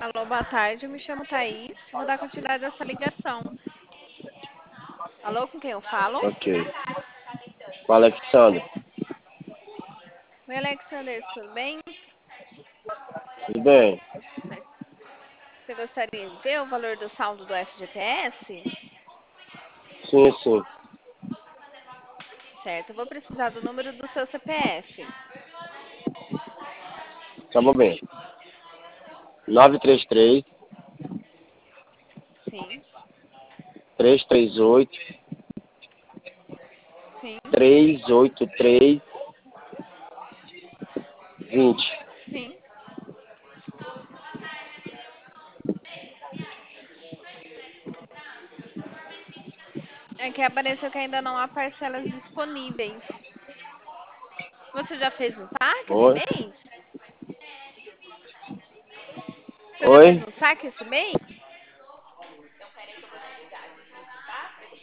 Alô, boa tarde. Eu me chamo Thaís. Vou dar continuidade a essa ligação. Alô, com quem eu falo? Ok. Com o Alexandre. Oi, Alexander, tudo bem? Tudo bem? Você gostaria de ver o valor do saldo do FGTS? Sim, sim. Certo, eu vou precisar do número do seu CPF. Tá bom bem. 933 Sim, 338 sim, 383 20. sim. É que apareceu que ainda não há parcelas disponíveis. Você já fez um saque esse Oi? mês? Você já fez Oi? um saque esse mês?